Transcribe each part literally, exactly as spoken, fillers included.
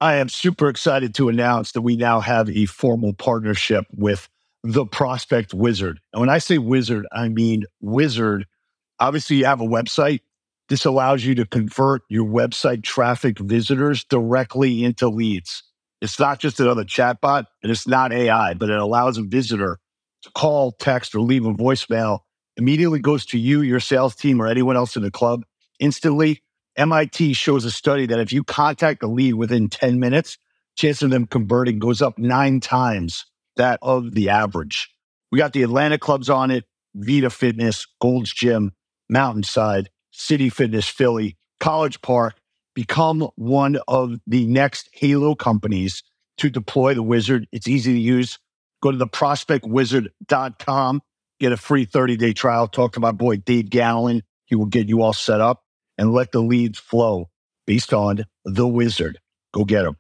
I am super excited to announce that we now have a formal partnership with the Prospect Wizard. And when I say wizard, I mean wizard. Obviously, you have a website. This allows you to convert your website traffic visitors directly into leads. It's not just another chatbot, and it's not A I, but it allows a visitor to call, text, or leave a voicemail. Immediately goes to you, your sales team, or anyone else in the club instantly. M I T shows a study that if you contact a lead within ten minutes, chance of them converting goes up nine times that of the average. We got the Atlanta clubs on it, Vita Fitness, Gold's Gym, Mountainside, City Fitness Philly, College Park. Become one of the next Halo companies to deploy the Wizard. It's easy to use. Go to the prospect wizard dot com, get a free thirty-day trial. Talk to my boy Dave Gallen. He will get you all set up and let the leads flow based on the Wizard. Go get them.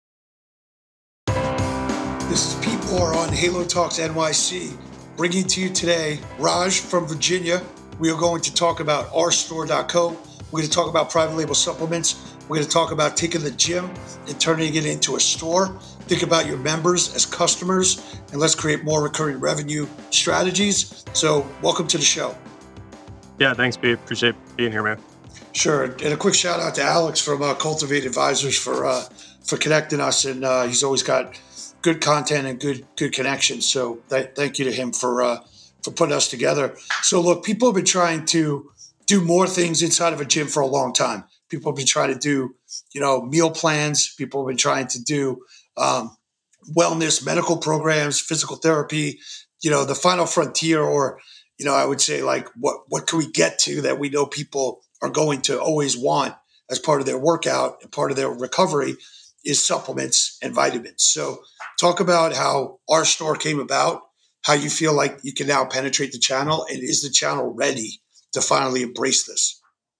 This is Pete Moore on Halo Talks N Y C, bringing to you today Raj from Virginia. We are going to talk about r store dot co. We're going to talk about private label supplements. We're going to talk about taking the gym and turning it into a store. Think about your members as customers, and let's create more recurring revenue strategies. So welcome to the show. Yeah, thanks, Pete. Appreciate being here, man. Sure. And a quick shout out to Alex from uh, Cultivate Advisors for uh, for connecting us. And uh, he's always got good content and good good connections. So th- thank you to him for uh, for putting us together. So look, people have been trying to do more things inside of a gym for a long time. People have been trying to do, you know, meal plans. People have been trying to do um, wellness, medical programs, physical therapy, you know, the final frontier, or, you know, I would say like, what, what can we get to that we know people are going to always want as part of their workout and part of their recovery is supplements and vitamins. So talk about how our store came about, how you feel like you can now penetrate the channel, and is the channel ready to finally embrace this?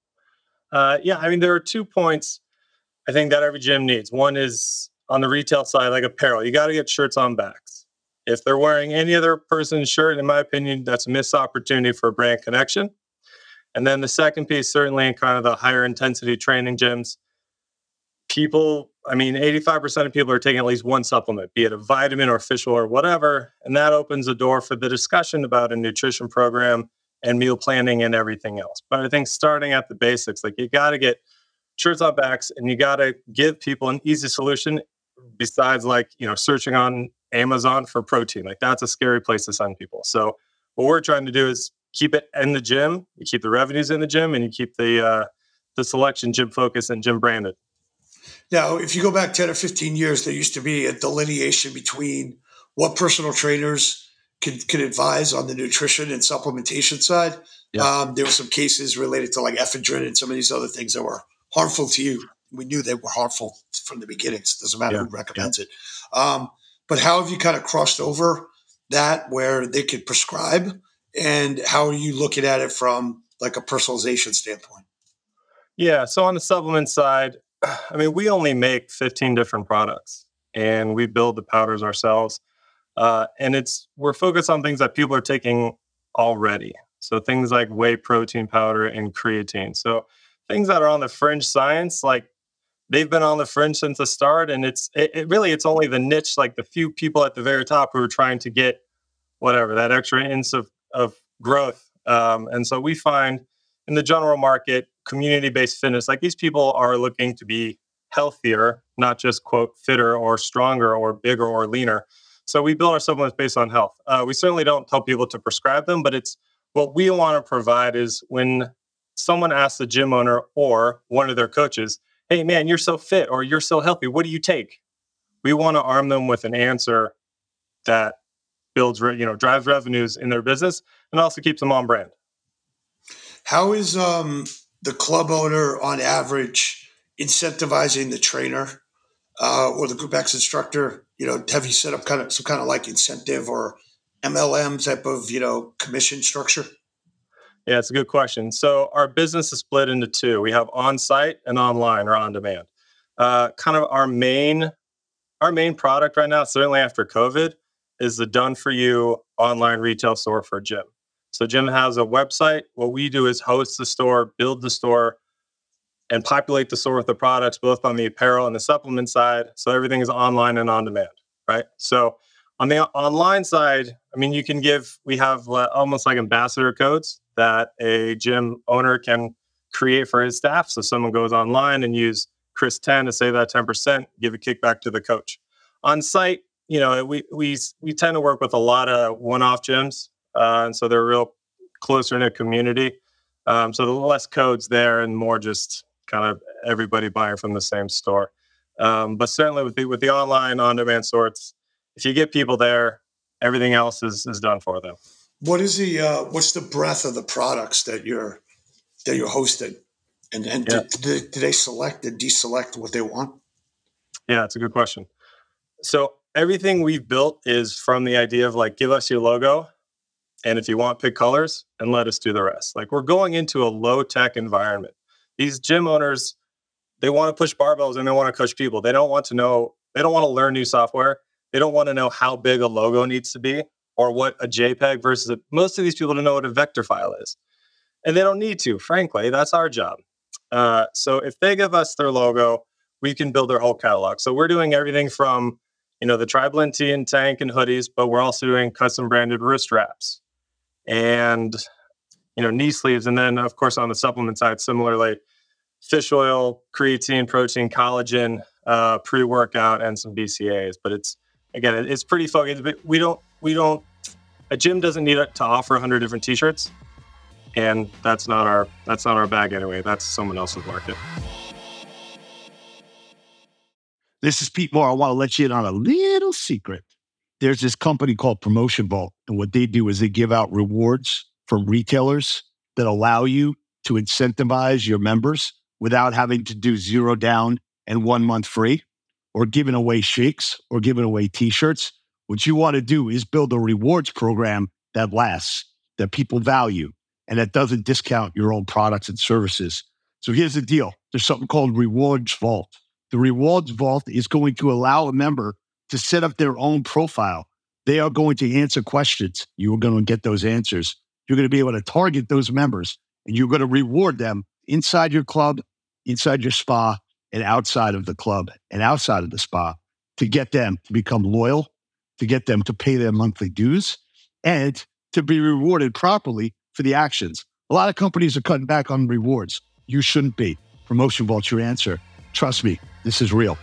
Uh, yeah, I mean, there are two points I think that every gym needs. One is on the retail side, like apparel. You got to get shirts on backs. If they're wearing any other person's shirt, in my opinion, that's a missed opportunity for brand connection. And then the second piece, certainly in kind of the higher intensity training gyms, people, I mean, eighty-five percent of people are taking at least one supplement, be it a vitamin or fish oil or whatever. And that opens the door for the discussion about a nutrition program and meal planning and everything else. But I think starting at the basics, like you got to get shirts on backs and you got to give people an easy solution besides like, you know, searching on Amazon for protein. Like that's a scary place to send people. So what we're trying to do is keep it in the gym, you keep the revenues in the gym, and you keep the, uh, the selection gym focused and gym branded. Now, if you go back ten or fifteen years, there used to be a delineation between what personal trainers could, could advise on the nutrition and supplementation side. Yeah. Um, there were some cases related to like ephedrine and some of these other things that were harmful to you. We knew they were harmful from the beginning. So it doesn't matter yeah. who recommends yeah. it. Um, but how have you kind of crossed over that where they could prescribe, and how are you looking at it from like a personalization standpoint? Yeah. So on the supplement side, I mean, we only make fifteen different products and we build the powders ourselves. Uh, and it's, we're focused on things that people are taking already. So things like whey protein powder and creatine. So things that are on the fringe science, like they've been on the fringe since the start. And it's, it, it really, it's only the niche, like the few people at the very top who are trying to get whatever, that extra inch of, of growth. Um, and so we find in the general market, community-based fitness, like these people are looking to be healthier, not just quote fitter or stronger or bigger or leaner. So we build our supplements based on health. Uh, we certainly don't tell people to prescribe them, but it's what we want to provide is when someone asks the gym owner or one of their coaches, hey man, you're so fit or you're so healthy, what do you take? We want to arm them with an answer that builds, you know, drives revenues in their business and also keeps them on brand. How is um, the club owner on average incentivizing the trainer uh, or the Group X instructor? You know, have you set up kind of some kind of like incentive or M L M type of, you know, commission structure? Yeah, it's a good question. So our business is split into two. We have on-site and online or on-demand. Uh, kind of our main, our main product right now, certainly after COVID, is the done-for-you online retail store for a gym. So gym has a website. What we do is host the store, build the store, and populate the store with the products, both on the apparel and the supplement side. So everything is online and on demand, right? So on the online side, I mean, you can give, we have almost like ambassador codes that a gym owner can create for his staff. So someone goes online and use Chris ten to save that ten percent, give a kickback to the coach. On site, you know, we we we tend to work with a lot of one-off gyms, uh, and so they're a real closer knit community. Um, so the less codes there and more just kind of everybody buying from the same store. Um, but certainly with the with the online on-demand sorts, if you get people there, everything else is is done for them. What is the uh, what's the breadth of the products that you're that you're hosting, and and yeah. do, do, do they select and deselect what they want? Yeah, it's a good question. So everything we've built is from the idea of like, give us your logo, and if you want, pick colors, and let us do the rest. Like, we're going into a low tech environment. These gym owners, they want to push barbells and they want to coach people. They don't want to know, they don't want to learn new software. They don't want to know how big a logo needs to be or what a JPEG versus a, most of these people don't know what a vector file is. And they don't need to, frankly. That's our job. Uh, so if they give us their logo, we can build their whole catalog. So we're doing everything from, you know, the Tri-Blend tee and tank and hoodies, but we're also doing custom branded wrist wraps and, you know, knee sleeves. And then, of course, on the supplement side, similarly, fish oil, creatine, protein, collagen, uh, pre-workout, and some B C As. But it's, again, it's pretty focused. But we don't, we don't, a gym doesn't need to offer one hundred different t-shirts. And that's not our, that's not our bag anyway. That's someone else's market. This is Pete Moore. I want to let you in on a little secret. There's this company called Promotion Vault, and what they do is they give out rewards from retailers that allow you to incentivize your members without having to do zero down and one month free, or giving away shakes or giving away t-shirts. What you want to do is build a rewards program that lasts, that people value, and that doesn't discount your own products and services. So here's the deal. There's something called Rewards Vault. The Rewards Vault is going to allow a member to set up their own profile. They are going to answer questions. You are going to get those answers. You're going to be able to target those members, and you're going to reward them inside your club, inside your spa, and outside of the club and outside of the spa to get them to become loyal, to get them to pay their monthly dues, and to be rewarded properly for the actions. A lot of companies are cutting back on rewards. You shouldn't be. Promotion Vault's your answer. Trust me, this is real.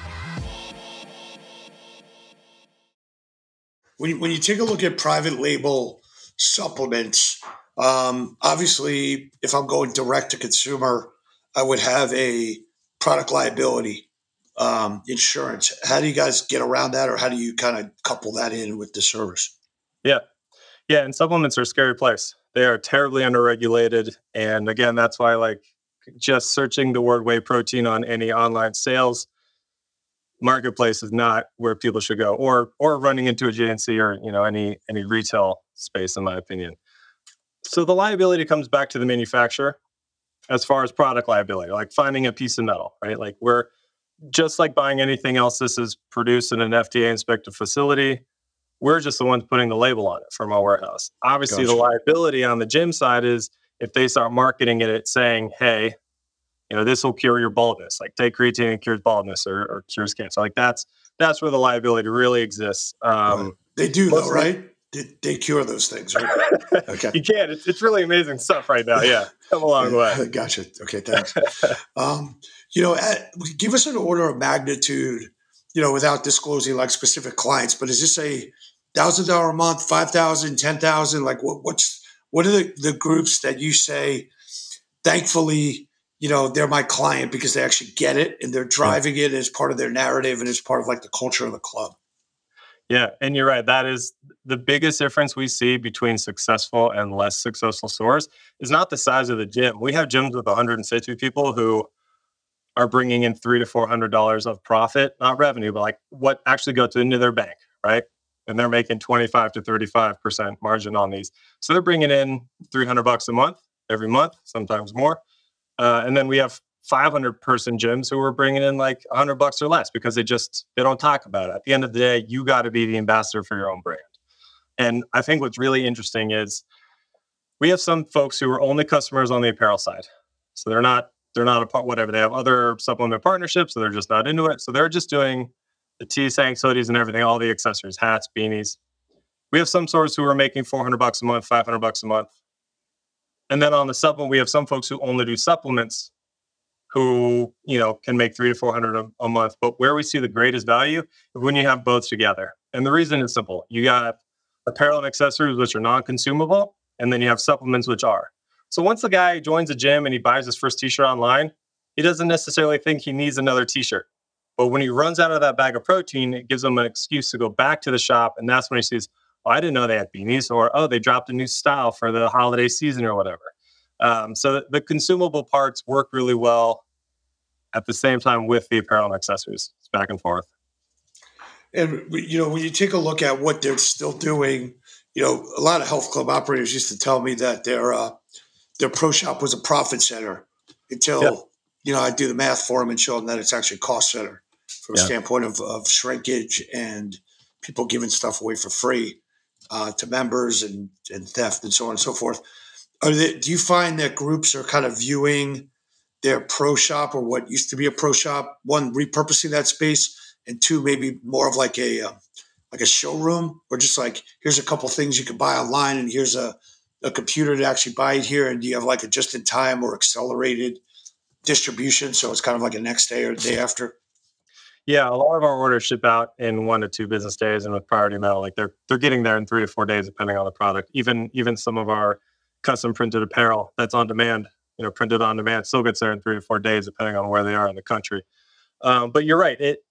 When you, when you take a look at private label supplements, um, obviously, if I'm going direct to consumer, I would have a product liability um, insurance. How do you guys get around that, or how do you kind of couple that in with the service? Yeah. Yeah, and supplements are a scary place. They are terribly underregulated. And again, that's why like just searching the word whey protein on any online sales marketplace is not where people should go, or or running into a J N C or, you know, any any retail space, in my opinion. So the liability comes back to the manufacturer as far as product liability, like finding a piece of metal, right? Like we're just like buying anything else. This is produced in an F D A inspected facility. We're just the ones putting the label on it from our warehouse. Obviously, gotcha. The liability on the gym side is if they start marketing it, saying, hey, you know, this will cure your baldness, like take creatine and cures baldness or, or cures cancer. Like that's that's where the liability really exists. Um, right. They do though, right? They, they cure those things, right? Okay. You can. It's, it's really amazing stuff right now. Yeah. Come a long way. Gotcha. Okay, thanks. um, you know, at, give us an order of magnitude, you know, without disclosing like specific clients, but is this a one thousand dollars a month, five thousand dollars, ten thousand dollars? Like what, what's, what are the, the groups that you say, thankfully, you know, they're my client because they actually get it and they're driving it as part of their narrative and as part of like the culture of the club? Yeah. And you're right. That is the biggest difference we see between successful and less successful stores is not the size of the gym. We have gyms with one hundred fifty people who are bringing in three to four hundred dollars of profit, not revenue, but like what actually goes into their bank, right? And they're making twenty-five to thirty-five percent margin on these. So they're bringing in three hundred bucks a month, every month, sometimes more. Uh, and then we have five hundred person gyms who are bringing in like one hundred bucks or less because they just, they don't talk about it. At the end of the day, you got to be the ambassador for your own brand. And I think what's really interesting is we have some folks who are only customers on the apparel side. So they're not they're not a part, whatever. They have other supplement partnerships, so they're just not into it. So they're just doing the tees, tanks, hoodies, and everything, all the accessories, hats, beanies. We have some stores who are making four hundred bucks a month, five hundred bucks a month. And then on the supplement, we have some folks who only do supplements who, you know, can make three to four hundred a, a month. But where we see the greatest value is when you have both together. And the reason is simple. You got apparel and accessories, which are non-consumable, and then you have supplements, which are. So once the guy joins a gym and he buys his first t-shirt online, he doesn't necessarily think he needs another t-shirt. But when he runs out of that bag of protein, it gives him an excuse to go back to the shop. And that's when he sees, oh, I didn't know they had beanies, or, oh, they dropped a new style for the holiday season or whatever. Um, so the, the consumable parts work really well at the same time with the apparel and accessories. It's back and forth. And, you know, when you take a look at what they're still doing, you know, a lot of health club operators used to tell me that their uh, their pro shop was a profit center until, yep. you know, I do the math for them and show them that it's actually a cost center from yep. a standpoint of, of shrinkage and people giving stuff away for free uh, to members and, and theft and so on and so forth. Are they, do you find that groups are kind of viewing their pro shop or what used to be a pro shop, one, repurposing that space, and two, maybe more of like a uh, like a showroom, or just like, here's a couple things you can buy online, and here's a, a computer to actually buy it here, and do you have like a just-in-time or accelerated distribution, so it's kind of like a next day or the day after? Yeah, a lot of our orders ship out in one to two business days, and with Priority Mail, like they're they're getting there in three to four days, depending on the product. Even even some of our custom printed apparel that's on demand, you know, printed on demand, still gets there in three to four days, depending on where they are in the country. Um, but you're right. It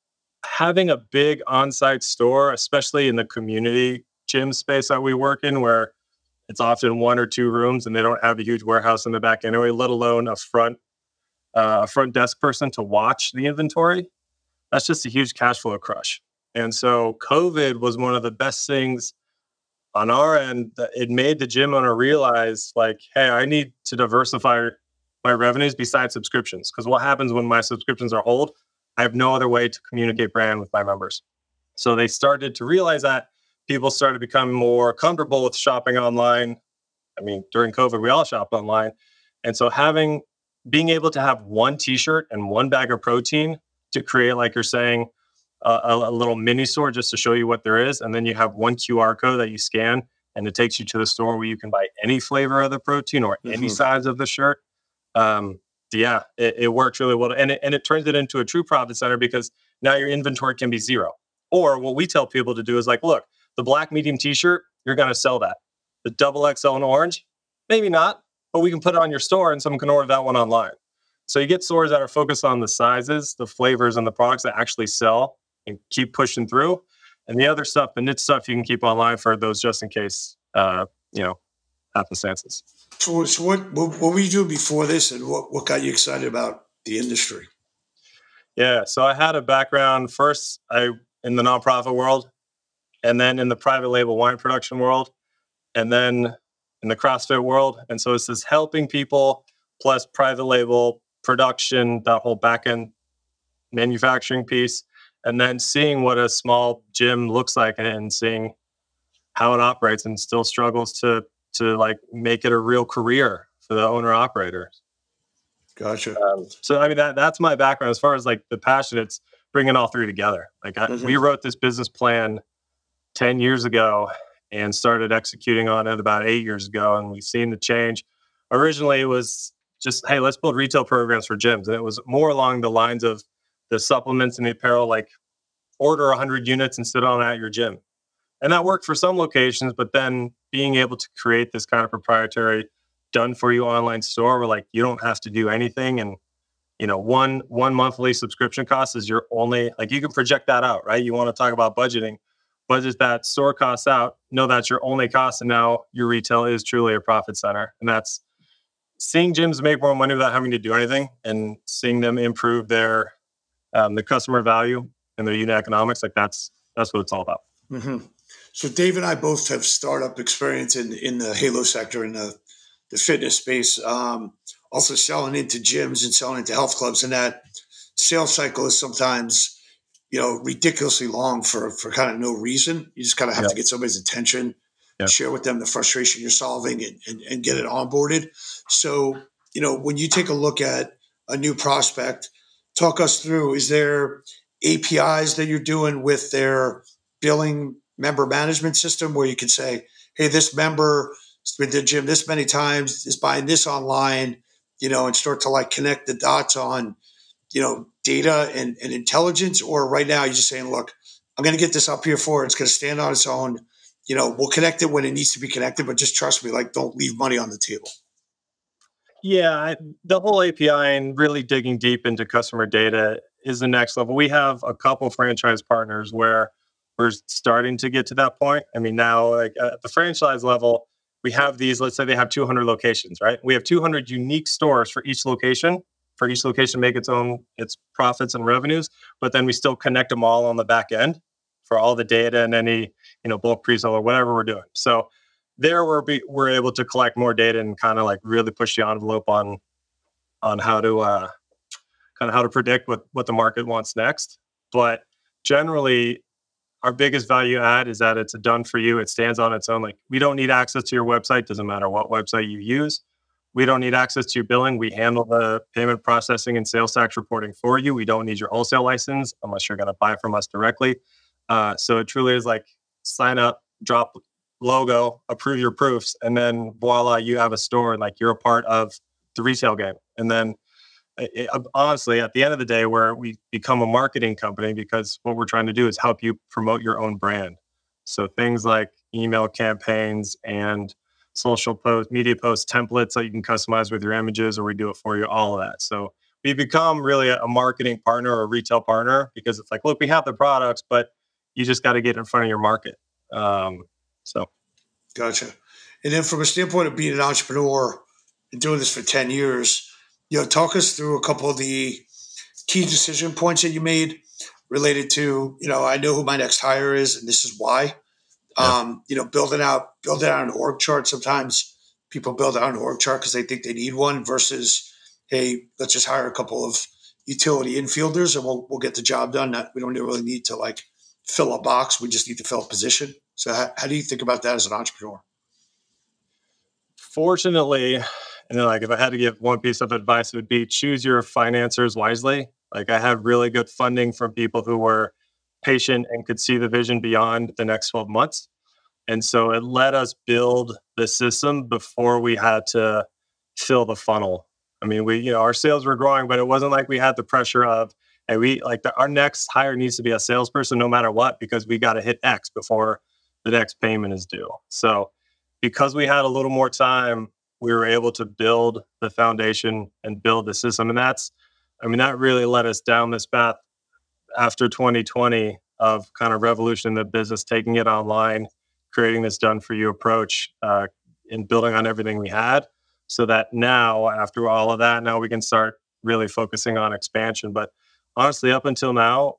having a big on-site store, especially in the community gym space that we work in, where it's often one or two rooms and they don't have a huge warehouse in the back anyway, let alone a front uh, a front desk person to watch the inventory. That's just a huge cash flow crush. And so COVID was one of the best things on our end. That it made the gym owner realize, like, hey, I need to diversify my revenues besides subscriptions. Because what happens when my subscriptions are hold? I have no other way to communicate brand with my members. So they started to realize that people started becoming more comfortable with shopping online. I mean, during COVID, we all shopped online. And so having, being able to have one t-shirt and one bag of protein to create, like you're saying, uh, a, a little mini store just to show you what there is. And then you have one Q R code that you scan and it takes you to the store where you can buy any flavor of the protein or mm-hmm. any size of the shirt. Um, yeah, it, it works really well. And it, and it turns it into a true profit center because now your inventory can be zero. Or what we tell people to do is like, look, the black medium t-shirt, you're going to sell that. The double X L in orange, maybe not, but we can put it on your store and someone can order that one online. So you get stores that are focused on the sizes, the flavors, and the products that actually sell and keep pushing through. And the other stuff, the niche stuff, you can keep online for those just in case, uh, you know, happenstances. So, so what, what what were you doing before this, and what, what got you excited about the industry? Yeah, so I had a background first I in the nonprofit world, and then in the private label wine production world, and then in the CrossFit world. And so it's this helping people plus private label production, that whole back end manufacturing piece, and then seeing what a small gym looks like and seeing how it operates and still struggles to to like make it a real career for the owner operator. Gotcha. Um, so, I mean, that that's my background as far as like the passion. It's bringing all three together. Like I, mm-hmm. we wrote this business plan ten years ago and started executing on it about eight years ago. And we've seen the change. Originally, it was just, hey, let's build retail programs for gyms. And it was more along the lines of the supplements and the apparel, like order one hundred units and sit on at your gym. And that worked for some locations, but then being able to create this kind of proprietary done for you online store where like you don't have to do anything. And, you know, one, one monthly subscription cost is your only, like you can project that out, right? You want to talk about budgeting, budget that store costs out, know that's your only cost. And now your retail is truly a profit center. And that's seeing gyms make more money without having to do anything and seeing them improve their, um, the customer value and their unit economics. Like that's, that's what it's all about. Mm-hmm. So Dave and I both have startup experience in, in the Halo sector, in the, the fitness space, um, also selling into gyms and selling into health clubs. And that sales cycle is sometimes, you know, ridiculously long for, for kind of no reason. You just kind of have yep. to get somebody's attention, yep. share with them the frustration you're solving and, and, and get it onboarded. So you know, when you take a look at a new prospect, talk us through, is there A P Is that you're doing with their billing member management system where you can say, hey, this member has been to the gym this many times, is buying this online, you know, and start to like connect the dots on, you know, data and, and intelligence? Or right now you're just saying, look, I'm going to get this up here for it. It's going to stand on its own. You know, we'll connect it when it needs to be connected, but just trust me, like, don't leave money on the table. Yeah, I, the whole A P I and really digging deep into customer data is the next level. We have a couple franchise partners where we're starting to get to that point. I mean, now, like at the franchise level, we have these, let's say they have two hundred locations, right? We have two hundred unique stores for each location, for each location make its own, its profits and revenues, but then we still connect them all on the back end for all the data and any, you know, bulk pre-sale or whatever we're doing. So there we're, be, we're able to collect more data and kind of like really push the envelope on, on how to, uh, kind of how to predict what, what the market wants next. But generally, our biggest value add is that it's done for you. It stands on its own. Like, we don't need access to your website. Doesn't matter what website you use. We don't need access to your billing. We handle the payment processing and sales tax reporting for you. We don't need your wholesale license unless you're going to buy from us directly. Uh, so it truly is like sign up, drop logo, approve your proofs, and then voila, you have a store and like you're a part of the retail game. And then it, honestly, at the end of the day, where we become a marketing company, because what we're trying to do is help you promote your own brand. So things like email campaigns and social post, media post templates that you can customize with your images, or we do it for you, all of that. So we become really a, a marketing partner or a retail partner, because it's like, look, we have the products, but you just got to get in front of your market. Um, so. Gotcha. And then from a standpoint of being an entrepreneur and doing this for ten years, you know, talk us through a couple of the key decision points that you made related to, you know, I know who my next hire is and this is why. Yeah. Um, you know, building out, building out an org chart. Sometimes people build out an org chart because they think they need one versus, hey, let's just hire a couple of utility infielders and we'll, we'll get the job done. Not, we don't really need to like fill a box. We just need to fill a position. So how, how do you think about that as an entrepreneur? Fortunately, and then like if I had to give one piece of advice, it would be choose your financiers wisely. Like, I had really good funding from people who were patient and could see the vision beyond the next twelve months. And so it let us build the system before we had to fill the funnel. I mean, we, you know, our sales were growing, but it wasn't like we had the pressure of, hey, we like the, our next hire needs to be a salesperson no matter what, because we got to hit X before the next payment is due. So because we had a little more time, we were able to build the foundation and build the system. And that's, I mean, that really led us down this path after twenty twenty of kind of revolution in the business, taking it online, creating this done for you approach, uh, and building on everything we had, so that now, after all of that, now we can start really focusing on expansion. But honestly, up until now,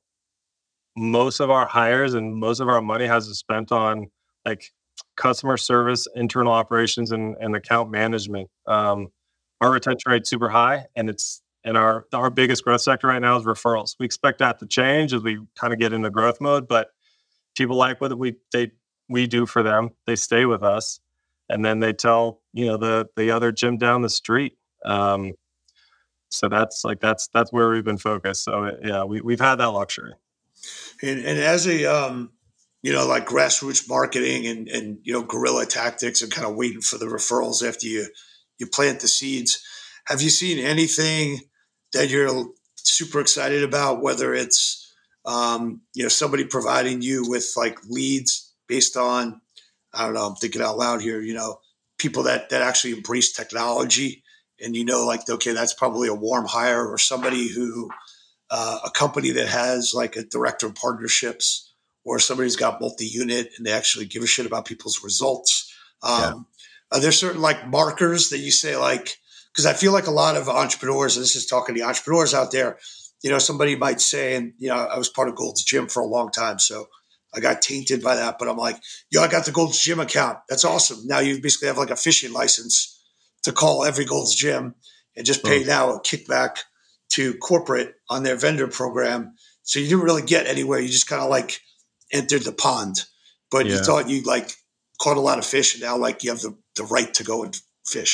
most of our hires and most of our money has been spent on like customer service, internal operations, and, and account management. Um, our retention rate's super high, and it's and our our biggest growth sector right now is referrals. We expect that to change as we kind of get into growth mode, but people like what we they we do for them. They stay with us, and then they tell you know the the other gym down the street. Um, so that's like that's that's where we've been focused. So yeah, we we've had that luxury. And, and as a, um, you know, like grassroots marketing and, and, you know, guerrilla tactics and kind of waiting for the referrals after you, you plant the seeds, have you seen anything that you're super excited about, whether it's, um, you know, somebody providing you with like leads based on, I don't know, I'm thinking out loud here, you know, people that, that actually embrace technology and, you know, like, okay, that's probably a warm hire, or somebody who, Uh, a company that has like a director of partnerships, or somebody's got multi-unit and they actually give a shit about people's results. Um, Yeah. Are there certain like markers that you say like, because I feel like a lot of entrepreneurs, and this is talking to entrepreneurs out there, you know, somebody might say, and, you know, I was part of Gold's Gym for a long time, so I got tainted by that, but I'm like, yo, I got the Gold's Gym account. That's awesome. Now you basically have like a fishing license to call every Gold's Gym and just pay Oh. now a kickback to corporate on their vendor program. So you didn't really get anywhere. You just kind of like entered the pond, but you Yeah. thought you like caught a lot of fish, and now like you have the, the right to go and fish.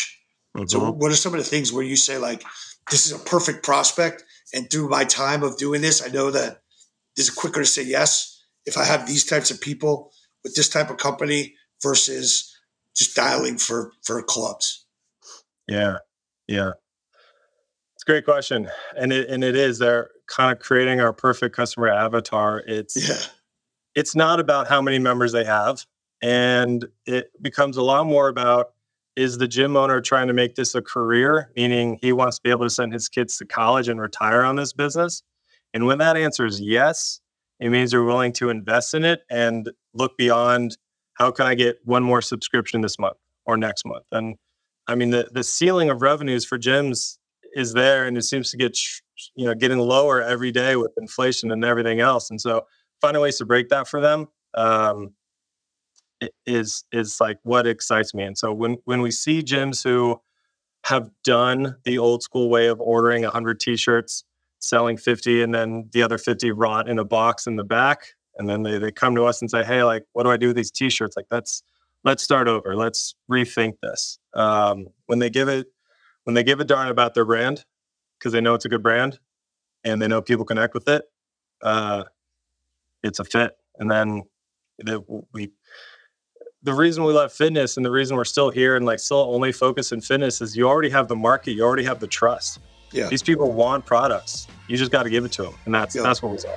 So Mm-hmm. what are some of the things where you say, like, this is a perfect prospect, and through my time of doing this, I know that this is quicker to say yes if I have these types of people with this type of company versus just dialing for for clubs? Yeah. Yeah. It's a great question. And it and it is. They're kind of creating our perfect customer avatar. It's Yeah. it's not about how many members they have. And it becomes a lot more about, is the gym owner trying to make this a career, meaning he wants to be able to send his kids to college and retire on this business? And when that answer is yes, it means they're willing to invest in it and look beyond, how can I get one more subscription this month or next month? And I mean, the, the ceiling of revenues for gyms is there, and it seems to get, you know, getting lower every day with inflation and everything else. And so finding ways to break that for them, um, is is like what excites me. And so when when we see gyms who have done the old school way of ordering one hundred t-shirts, selling fifty, and then the other fifty rot in a box in the back, and then they they come to us and say, hey, like, what do I do with these t-shirts? Like, let's let's start over. Let's rethink this. Um, when they give it when they give a darn about their brand, because they know it's a good brand and they know people connect with it, uh, it's a fit. And then the, we the reason we love fitness and the reason we're still here and like still only focus in fitness is you already have the market, you already have the trust. Yeah. These people want products. You just got to give it to them, and that's Yeah. that's what we saw.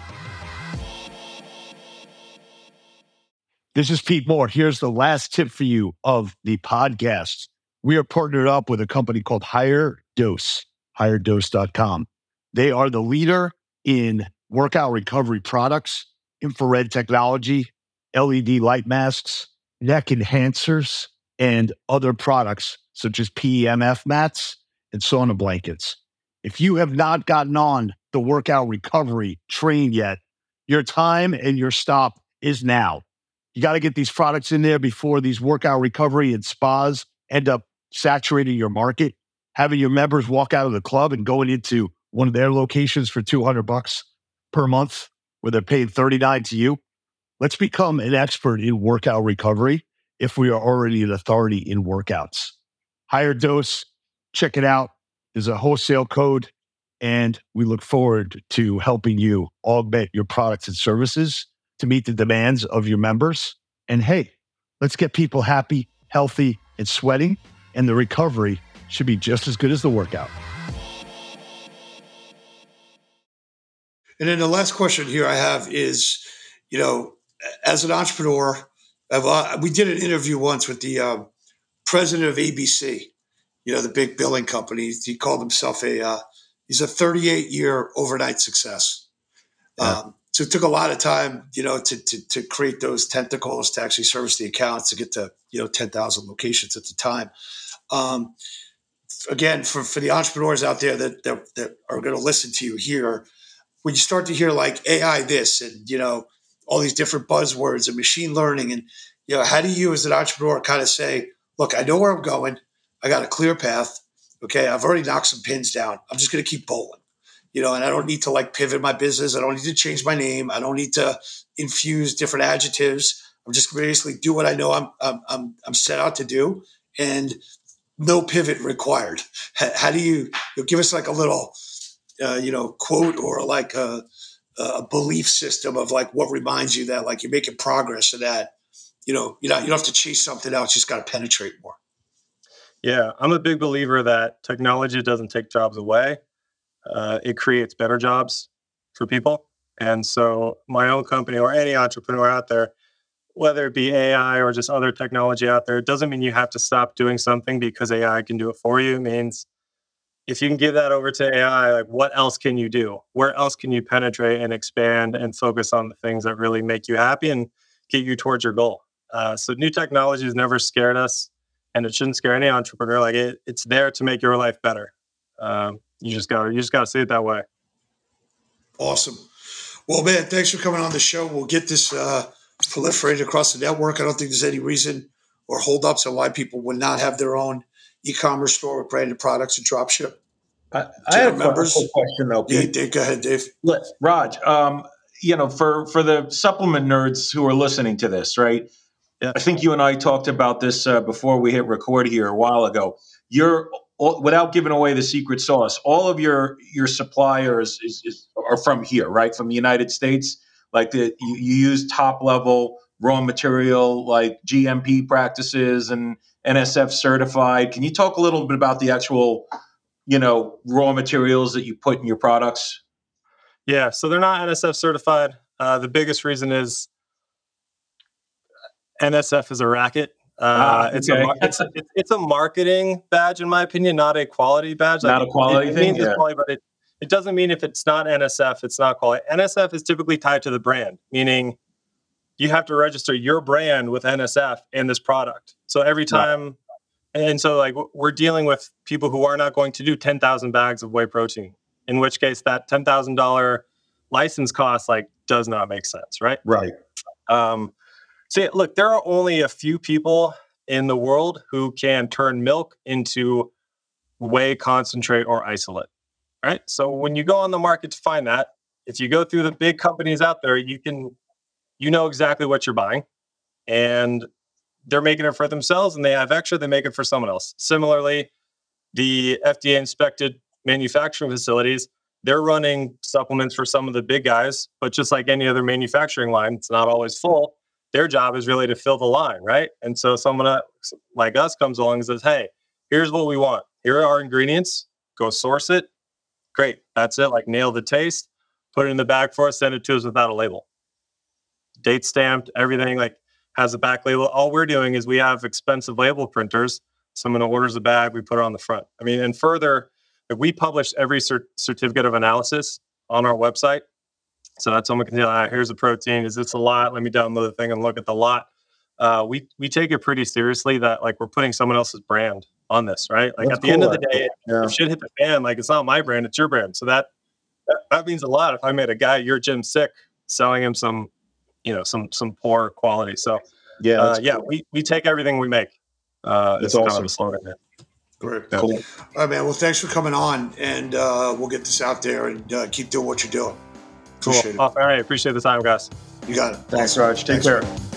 This is Pete Moore. Here's the last tip for you of the podcast. We are partnered up with a company called Higher Dose, higher dose dot com. They are the leader in workout recovery products, infrared technology, L E D light masks, neck enhancers, and other products such as P E M F mats and sauna blankets. If you have not gotten on the workout recovery train yet, your time and your stop is now. You got to get these products in there before these workout recovery and spas end up saturating your market. Having your members walk out of the club and going into one of their locations for two hundred bucks per month, where they're paying thirty-nine to you. Let's become an expert in workout recovery if we are already an authority in workouts. Higher Dose, check it out. There's a wholesale code, and we look forward to helping you augment your products and services to meet the demands of your members. And hey, let's get people happy, healthy, and sweating, and the recovery should be just as good as the workout. And then the last question here I have is, you know, as an entrepreneur, I've, uh, we did an interview once with the uh, president of A B C, you know, the big billing company. He called himself a, uh, he's a thirty-eight year overnight success. Yeah. Um, so it took a lot of time, you know, to, to, to create those tentacles to actually service the accounts to get to, you know, ten thousand locations at the time. Um, again, for, for the entrepreneurs out there that, that, that are going to listen to you here, when you start to hear like A I this and, you know, all these different buzzwords and machine learning, and, you know, how do you as an entrepreneur kind of say, look, I know where I'm going. I got a clear path. Okay. I've already knocked some pins down. I'm just going to keep bowling, you know, and I don't need to like pivot my business. I don't need to change my name. I don't need to infuse different adjectives. I'm just basically do what I know I'm, I'm, I'm, I'm set out to do, and no pivot required. How, how do you, you know, give us like a little, uh, you know, quote or like a, a belief system of like what reminds you that like you're making progress and that, you know, you know, you don't have to chase something else, just got to penetrate more. Yeah, I'm a big believer that technology doesn't take jobs away. Uh, it creates better jobs for people. And so my own company or any entrepreneur out there, whether it be A I or just other technology out there, it doesn't mean you have to stop doing something because A I can do it for you. It means if you can give that over to A I, like what else can you do? Where else can you penetrate and expand and focus on the things that really make you happy and get you towards your goal? Uh, so new technology has never scared us, and it shouldn't scare any entrepreneur. Like it, it's there to make your life better. Um, you just got to you just got to see it that way. Awesome. Well, man, thanks for coming on the show. We'll get this uh, proliferated across the network. I don't think there's any reason or holdups on why people would not have their own e-commerce store with branded products and drop ship. I, I have a quick question though, Yeah, Pete. Dave, go ahead, Dave. Let, Raj, um, you know, for, for the supplement nerds who are listening to this, right? Yeah. I think you and I talked about this uh, before we hit record here a while ago. you're without giving away the secret sauce. All of your your suppliers is, is are from here, right? From the United States. Like the you, you use top level raw material, like G M P practices and N S F certified. Can you talk a little bit about the actual, you know, raw materials that you put in your products? Yeah, so they're not N S F certified. Uh, the biggest reason is N S F is a racket. Uh, ah, it's a okay. mar- it's, it's it's a marketing badge, in my opinion, not a quality badge. Not Like a quality it, it thing? means it's Yeah. quality, but it, it doesn't mean if it's not N S F, it's not quality. N S F is typically tied to the brand, meaning you have to register your brand with N S F in this product. So every time, and so like w- we're dealing with people who are not going to do ten thousand bags of whey protein, in which case that ten thousand dollars license cost like does not make sense, right? Right. Um, so yeah, look, there are only a few people in the world who can turn milk into whey concentrate or isolate, right? So when you go on the market to find that, if you go through the big companies out there, you can, you know exactly what you're buying, and they're making it for themselves, and they have extra, they make it for someone else. Similarly, the F D A inspected manufacturing facilities, they're running supplements for some of the big guys, but just like any other manufacturing line, it's not always full. Their job is really to fill the line, right? And so someone like us comes along and says, hey, here's what we want. Here are our ingredients. Go source it. Great. That's it. Like nail the taste, put it in the bag for us, send it to us without a label. Date stamped, everything like has a back label. All we're doing is we have expensive label printers. Someone orders a bag, we put it on the front. I mean, and further, if we publish every cert- certificate of analysis on our website, so that someone can tell, ah, here's a protein. Is this a lot? Let me download the thing and look at the lot. Uh, we we take it pretty seriously that like we're putting someone else's brand on this, right? Like That's at the cool, end of the actually. day, Yeah. if shit hit the fan, like it's not my brand, it's your brand. So that that, that means a lot. If I made a guy your Jim sick, selling him some, you know, some some poor quality. So Yeah. uh, That's yeah, cool. we we take everything we make. Uh, That's it's kind awesome. of a slogan here. Great. Yeah. Cool. All right, man. Well, thanks for coming on, and uh, we'll get this out there and uh, keep doing what you're doing. Cool. Appreciate it. All right, appreciate the time, guys. You got it. Thanks, Raj. Take Thanks, care. man.